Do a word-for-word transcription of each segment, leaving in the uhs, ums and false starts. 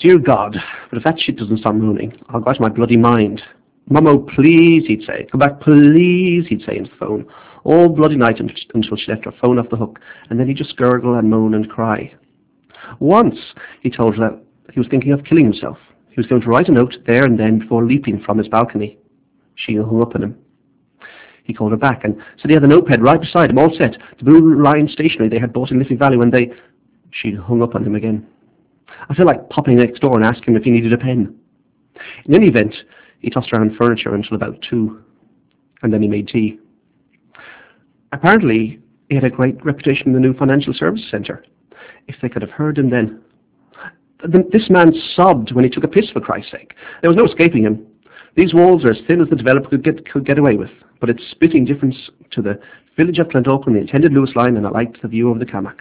Dear God, but if that shit doesn't stop mooning, I'll go out of my bloody mind. Mummo, please, he'd say. Come back, please, he'd say into the phone. All bloody night until she left her phone off the hook, and then he'd just gurgle and moan and cry. Once, he told her that he was thinking of killing himself. He was going to write a note there and then before leaping from his balcony. She hung up on him. He called her back and said he had the notepad right beside him, all set, the blue line stationery they had bought in Liffey Valley when they... She hung up on him again. I felt like popping next door and asking him if he needed a pen. In any event, he tossed around furniture until about two, and then he made tea. Apparently, he had a great reputation in the new financial services centre. If they could have heard him then. The, this man sobbed when he took a piss, for Christ's sake. There was no escaping him. These walls are as thin as the developer could get, could get away with, but it's spitting difference to the village of Clondalkin, the intended Lewis line, and I liked the view over the Cammach.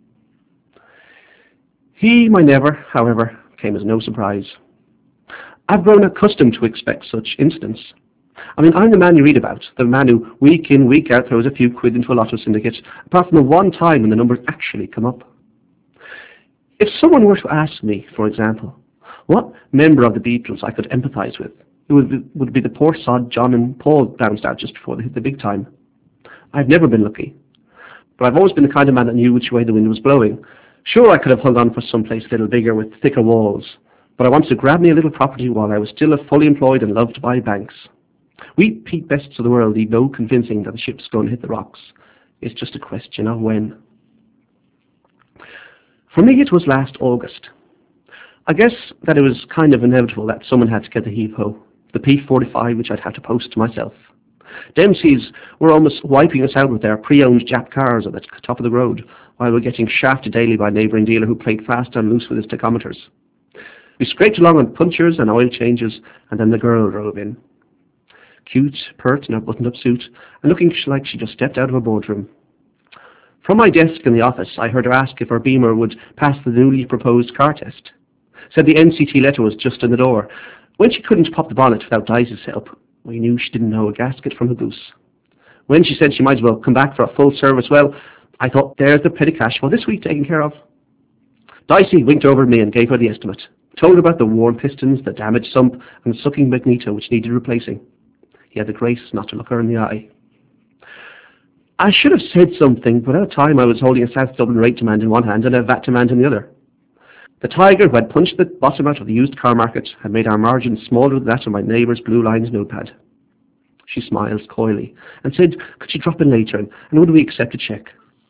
He, my never, however, came as no surprise. I've grown accustomed to expect such incidents. I mean, I'm the man you read about, the man who week in, week out throws a few quid into a lotto syndicate, apart from the one time when the numbers actually come up. If someone were to ask me, for example, what member of the Beatles I could empathise with, it would be, would be the poor sod John and Paul bounced out just before they hit the big time. I've never been lucky, but I've always been the kind of man that knew which way the wind was blowing. Sure, I could have hung on for some place a little bigger with thicker walls, but I wanted to grab me a little property while I was still fully employed and loved by banks. We Pete Bests of the world need no convincing that the ship's going to hit the rocks. It's just a question of when. For me, it was last August. I guess that it was kind of inevitable that someone had to get the heave-ho, the P forty-five which I'd have to post to myself. Dempsey's were almost wiping us out with their pre-owned Jap cars at the top of the road, while we were getting shafted daily by a neighbouring dealer who played fast and loose with his tachometers. We scraped along on punchers and oil changes, and then the girl drove in. Cute, pert in her buttoned-up suit, and looking like she just stepped out of a boardroom. From my desk in the office, I heard her ask if her Beamer would pass the newly proposed car test. Said the N C T letter was just in the door. When she couldn't pop the bonnet without Dicey's help, we knew she didn't know a gasket from a goose. When she said she might as well come back for a full service, well, I thought there's the petty cash for this week taken care of. Dicey winked over at me and gave her the estimate. Told her about the worn pistons, the damaged sump, and the sucking magneto which needed replacing. He had the grace not to look her in the eye. I should have said something, but at the time I was holding a South Dublin rate demand in one hand and a V A T demand in the other. The tiger who had punched the bottom out of the used car market had made our margins smaller than that of my neighbour's Blue Lines notepad. She smiled coyly and said, could she drop in later and, and would we accept a cheque?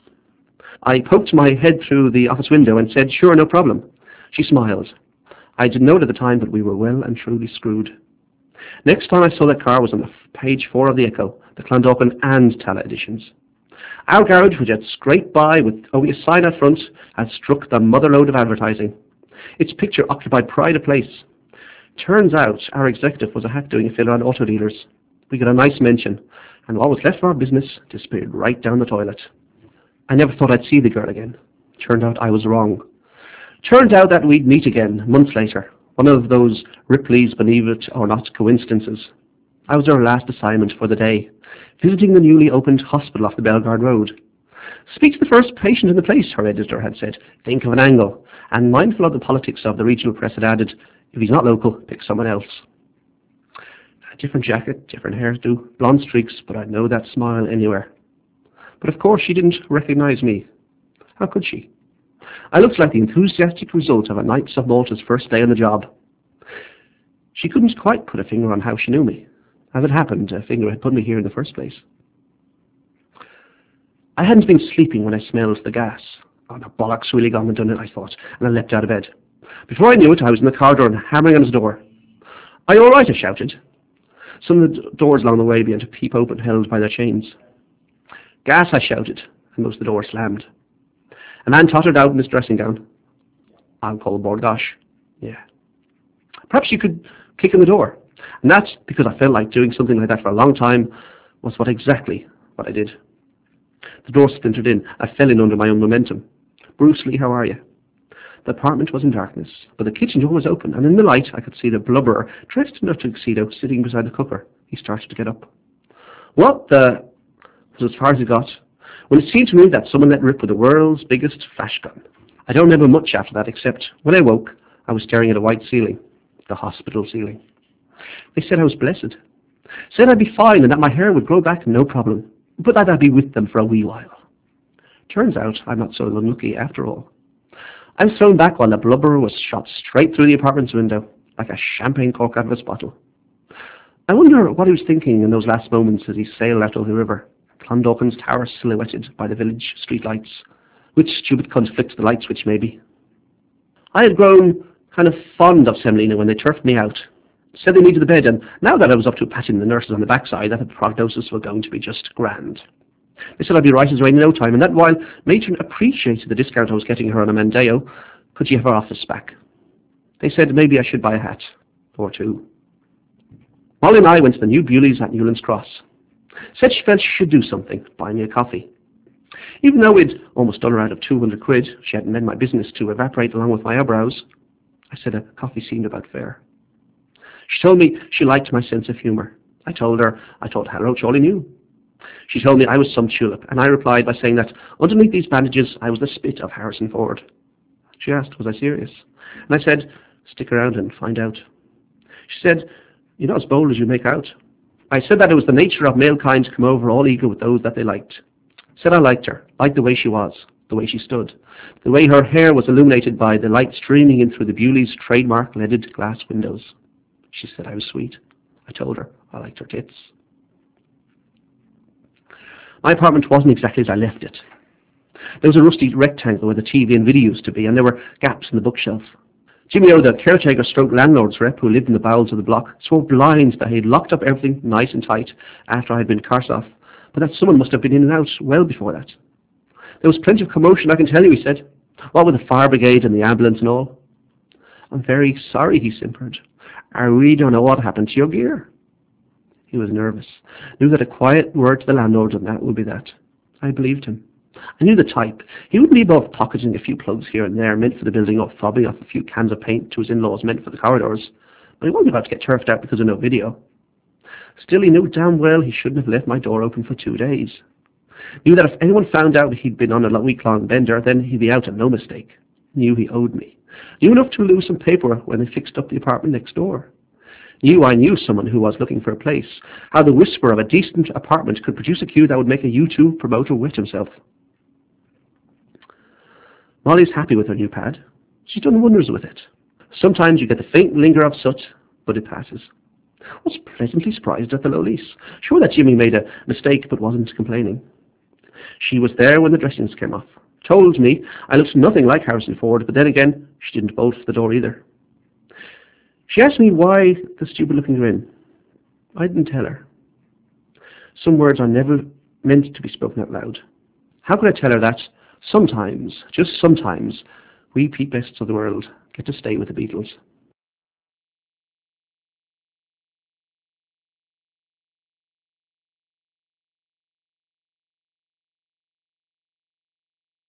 I poked my head through the office window and said, sure, no problem. She smiled. I didn't know it at the time, but we were well and truly screwed. Next time I saw that car was on the page four of the Echo, the Clondalkin and Tala editions. Our garage, which had scraped by with only a sign out front, had struck the mother lode of advertising. Its picture occupied pride of place. Turns out our executive was a hack doing a filler on auto dealers. We got a nice mention, and what was left of our business disappeared right down the toilet. I never thought I'd see the girl again. Turned out I was wrong. Turned out that we'd meet again months later. One of those Ripley's believe it or not coincidences. I was her last assignment for the day, visiting the newly opened hospital off the Bellegarde Road. Speak to the first patient in the place, her editor had said. Think of an angle. And mindful of the politics of the regional press had added, if he's not local, pick someone else. A different jacket, different hairdo, blonde streaks, but I'd know that smile anywhere. But of course she didn't recognise me. How could she? I looked like the enthusiastic result of a Knights of Malta's first day on the job. She couldn't quite put a finger on how she knew me. As it happened, a finger had put me here in the first place. I hadn't been sleeping when I smelled the gas. Oh, the bollocks really gone and done it, I thought, and I leapt out of bed. Before I knew it, I was in the corridor and hammering on his door. Are you all right? I shouted. Some of the doors along the way began to peep open, held by their chains. Gas, I shouted, and most of the doors slammed. A man tottered out in his dressing gown. I'll call Bord Gosh. Yeah. Perhaps you could kick in the door. And that's because I felt like doing something like that for a long time was what exactly what I did. The door splintered in. I fell in under my own momentum. Bruce Lee, how are you? The apartment was in darkness, but the kitchen door was open, and in the light I could see the blubberer, dressed in a tuxedo, sitting beside the cooker. He started to get up. What the... was as far as he got, when it seemed to me that someone let rip with the world's biggest flash gun. I don't remember much after that, except when I woke, I was staring at a white ceiling, the hospital ceiling. They said I was blessed. Said I'd be fine and that my hair would grow back no problem, but that I'd be with them for a wee while. Turns out I'm not so unlucky after all. I was thrown back while the blubber was shot straight through the apartment's window, like a champagne cork out of its bottle. I wonder what he was thinking in those last moments as he sailed out of the river, Clondalkin's tower silhouetted by the village streetlights. Which stupid cunt flicked the light switch, maybe? I had grown kind of fond of Semolina when they turfed me out. Said they needed the bed, and now that I was up to patting the nurses on the backside, that the prognosis was going to be just grand. They said I'd be right as rain in no time, and that while Matron appreciated the discount I was getting her on a Mandeo, could she have her office back? They said maybe I should buy a hat, or two. Molly and I went to the new Bewley's at Newlands Cross. Said she felt she should do something, buy me a coffee. Even though we'd almost done her out of two hundred quid, she hadn't meant my business to evaporate along with my eyebrows. I said a coffee seemed about fair. She told me she liked my sense of humour. I told her I thought Hal Roach all he knew. She told me I was some tulip, and I replied by saying that underneath these bandages I was the spit of Harrison Ford. She asked, was I serious? And I said, stick around and find out. She said, you're not as bold as you make out. I said that it was the nature of male kind to come over all eager with those that they liked. Said I liked her, liked the way she was, the way she stood, the way her hair was illuminated by the light streaming in through the Bewley's trademark leaded glass windows. She said I was sweet. I told her I liked her tits. My apartment wasn't exactly as I left it. There was a rusty rectangle where the T V and video used to be, and there were gaps in the bookshelf. Jimmy O, the caretaker stroke landlord's rep who lived in the bowels of the block, swore blinds that he had locked up everything nice and tight after I had been cast off, but that someone must have been in and out well before that. There was plenty of commotion, I can tell you, he said. What with the fire brigade and the ambulance and all. I'm very sorry, he simpered. I really don't know what happened to your gear. He was nervous. Knew that a quiet word to the landlord and that would be that. I believed him. I knew the type. He wouldn't be above pocketing a few plugs here and there meant for the building or fobbing off a few cans of paint to his in-laws meant for the corridors. But he wasn't about to get turfed out because of no video. Still, he knew damn well he shouldn't have left my door open for two days. Knew that if anyone found out he'd been on a week-long bender, then he'd be out and no mistake. Knew he owed me. Knew enough to lose some paperwork when they fixed up the apartment next door. Knew I knew someone who was looking for a place. How the whisper of a decent apartment could produce a queue that would make a YouTube promoter wet himself. Molly's happy with her new pad. She's done wonders with it. Sometimes you get the faint linger of soot, but it passes. I was pleasantly surprised at the low lease. Sure that Jimmy made a mistake but wasn't complaining. She was there when the dressings came off. Told me I looked nothing like Harrison Ford, but then again, she didn't bolt for the door either. She asked me why the stupid-looking grin. I didn't tell her. Some words are never meant to be spoken out loud. How could I tell her that sometimes, just sometimes, we Pete Bests of the world get to stay with the Beatles?